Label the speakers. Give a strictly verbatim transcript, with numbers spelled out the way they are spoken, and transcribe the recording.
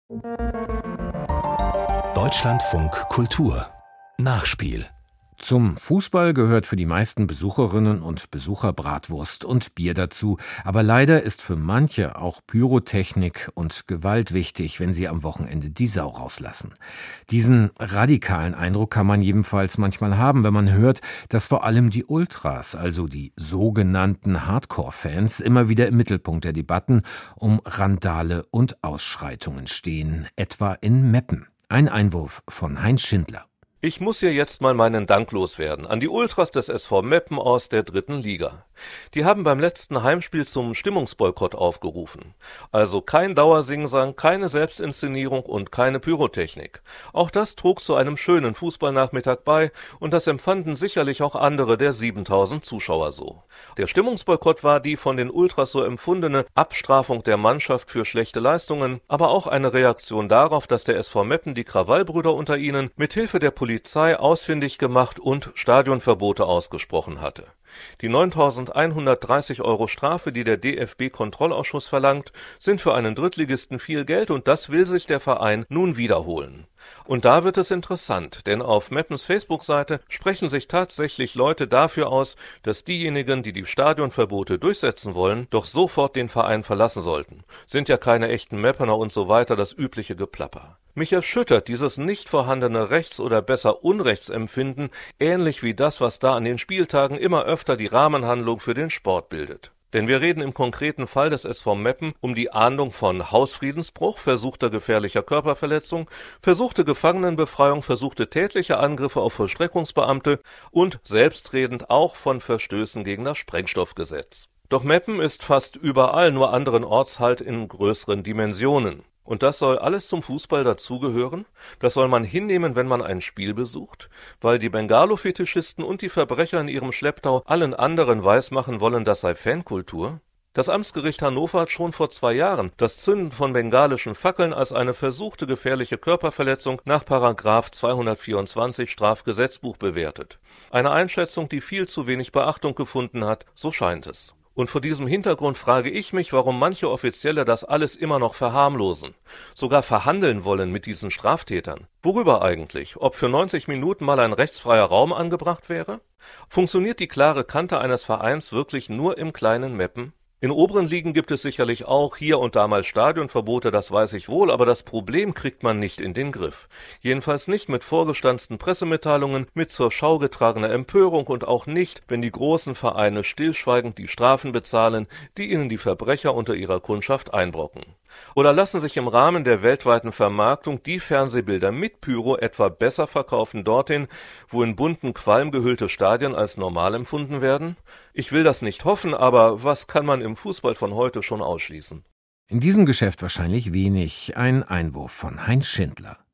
Speaker 1: Deutschlandfunk Kultur Nachspiel.
Speaker 2: Zum Fußball gehört für die meisten Besucherinnen und Besucher Bratwurst und Bier dazu. Aber leider ist für manche auch Pyrotechnik und Gewalt wichtig, wenn sie am Wochenende die Sau rauslassen. Diesen radikalen Eindruck kann man jedenfalls manchmal haben, wenn man hört, dass vor allem die Ultras, also die sogenannten Hardcore-Fans, immer wieder im Mittelpunkt der Debatten um Randale und Ausschreitungen stehen, etwa in Meppen. Ein Einwurf von Heinz Schindler.
Speaker 3: Ich muss hier jetzt mal meinen Dank loswerden an die Ultras des S V Meppen aus der dritten Liga. Die haben beim letzten Heimspiel zum Stimmungsboykott aufgerufen. Also kein Dauersingsang, keine Selbstinszenierung und keine Pyrotechnik. Auch das trug zu einem schönen Fußballnachmittag bei und das empfanden sicherlich auch andere der siebentausend Zuschauer so. Der Stimmungsboykott war die von den Ultras so empfundene Abstrafung der Mannschaft für schlechte Leistungen, aber auch eine Reaktion darauf, dass der S V Meppen die Krawallbrüder unter ihnen mit Hilfe der Polizei ausfindig gemacht und Stadionverbote ausgesprochen hatte. Die neuntausendeinhundertdreißig Euro Strafe, die der D F B-Kontrollausschuss verlangt, sind für einen Drittligisten viel Geld und das will sich der Verein nun wiederholen. Und da wird es interessant, denn auf Meppens Facebook-Seite sprechen sich tatsächlich Leute dafür aus, dass diejenigen, die die Stadionverbote durchsetzen wollen, doch sofort den Verein verlassen sollten. Sind ja keine echten Meppener und so weiter, das übliche Geplapper. Mich erschüttert dieses nicht vorhandene Rechts- oder besser Unrechtsempfinden, ähnlich wie das, was da an den Spieltagen immer öfter die Rahmenhandlung für den Sport bildet. Denn wir reden im konkreten Fall des S V Meppen um die Ahndung von Hausfriedensbruch, versuchter gefährlicher Körperverletzung, versuchte Gefangenenbefreiung, versuchte tätliche Angriffe auf Vollstreckungsbeamte und selbstredend auch von Verstößen gegen das Sprengstoffgesetz. Doch Meppen ist fast überall nur anderenorts halt in größeren Dimensionen. Und das soll alles zum Fußball dazugehören? Das soll man hinnehmen, wenn man ein Spiel besucht? Weil die Bengalo-Fetischisten und die Verbrecher in ihrem Schlepptau allen anderen weismachen wollen, das sei Fankultur? Das Amtsgericht Hannover hat schon vor zwei Jahren das Zünden von bengalischen Fackeln als eine versuchte gefährliche Körperverletzung nach Paragraph zweihundertvierundzwanzig Strafgesetzbuch bewertet. Eine Einschätzung, die viel zu wenig Beachtung gefunden hat, so scheint es. Und vor diesem Hintergrund frage ich mich, warum manche Offizielle das alles immer noch verharmlosen, sogar verhandeln wollen mit diesen Straftätern. Worüber eigentlich? Ob für neunzig Minuten mal ein rechtsfreier Raum angebracht wäre? Funktioniert die klare Kante eines Vereins wirklich nur im kleinen Meppen? In oberen Ligen gibt es sicherlich auch hier und da mal Stadionverbote, das weiß ich wohl, aber das Problem kriegt man nicht in den Griff. Jedenfalls nicht mit vorgestanzten Pressemitteilungen, mit zur Schau getragener Empörung und auch nicht, wenn die großen Vereine stillschweigend die Strafen bezahlen, die ihnen die Verbrecher unter ihrer Kundschaft einbrocken. Oder lassen sich im Rahmen der weltweiten Vermarktung die Fernsehbilder mit Pyro etwa besser verkaufen dorthin, wo in bunten Qualm gehüllte Stadien als normal empfunden werden? Ich will das nicht hoffen, aber was kann man im Fußball von heute schon ausschließen?
Speaker 2: In diesem Geschäft wahrscheinlich wenig. Ein Einwurf von Heinz Schindler.